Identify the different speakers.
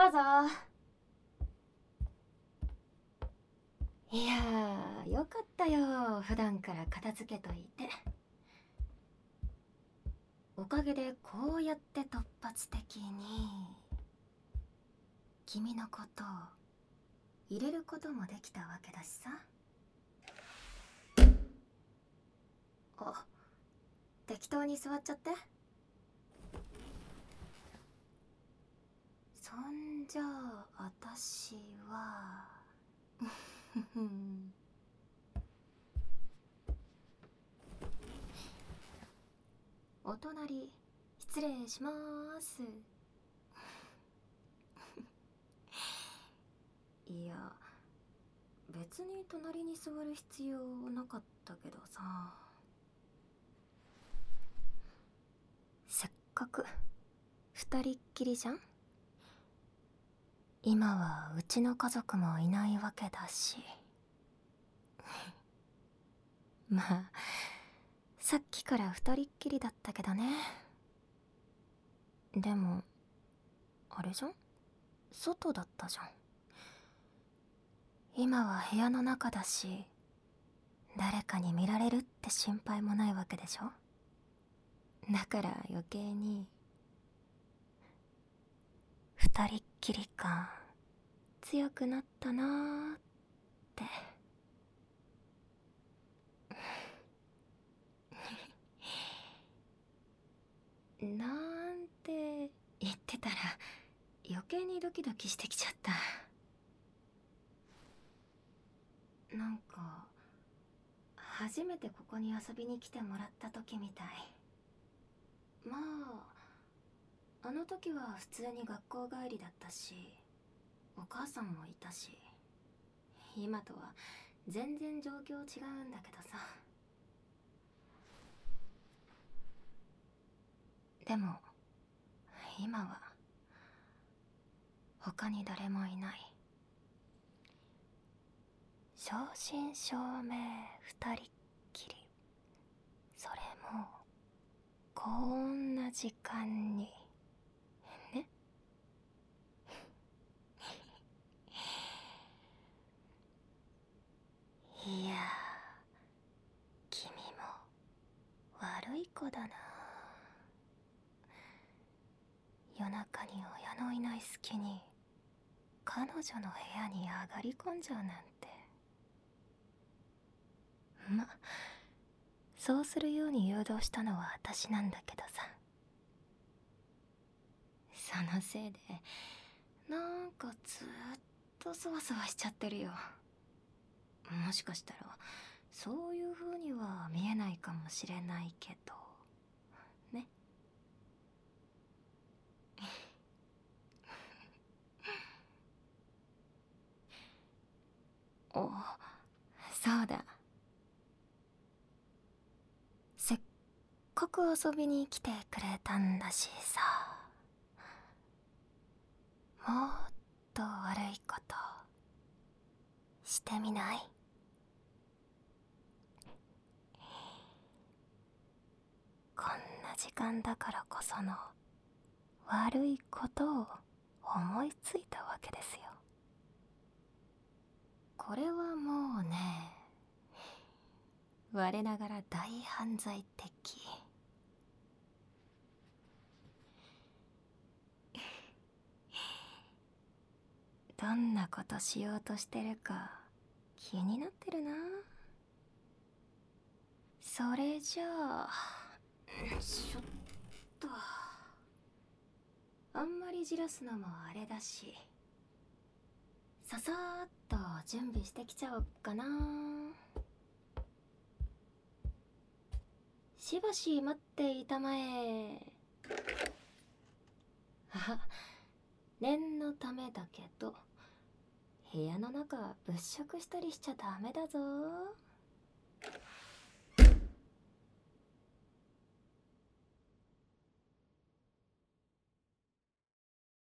Speaker 1: どうぞ。いやー、よかったよ、普段から片付けといて。おかげでこうやって突発的に君のことを入れることもできたわけだしさ。あ、適当に座っちゃって。そんじゃあ私はお隣失礼しまーす。いや、別に隣に座る必要なかったけどさ。せっかく二人っきりじゃん。今はうちの家族もいないわけだしまあさっきから二人っきりだったけどね。でもあれじゃん、外だったじゃん。今は部屋の中だし、誰かに見られるって心配もないわけでしょ。だから余計に二人っきり感強くなったなーってなんて言ってたら余計にドキドキしてきちゃった。なんか初めてここに遊びに来てもらった時みたい。まああの時は普通に学校帰りだったし、お母さんもいたし、今とは全然状況違うんだけどさ。でも今は他に誰もいない。正真正銘二人っきり。それもこんな時間にね。いや、君も悪い子だな。夜中に親のいない隙に彼女の部屋に上がり込んじゃうなんて。ま、そうするように誘導したのは私なんだけどさ。そのせいでなんかずっとそわそわしちゃってるよ。もしかしたらそういう風には見えないかもしれないけどね。お、そうだ、せっかく遊びに来てくれたんだしさ、もっと悪いことしてみない？こんな時間だからこその悪いことを思いついたわけですよ。これはもうね、我ながら大犯罪的。どんなことしようとしてるか気になってるな。それじゃあちょっとあんまりじらすのもあれだし、ささーっと準備してきちゃおっかな。しばし待っていたまえ。あ、念のためだけど部屋の中物色したりしちゃダメだぞ。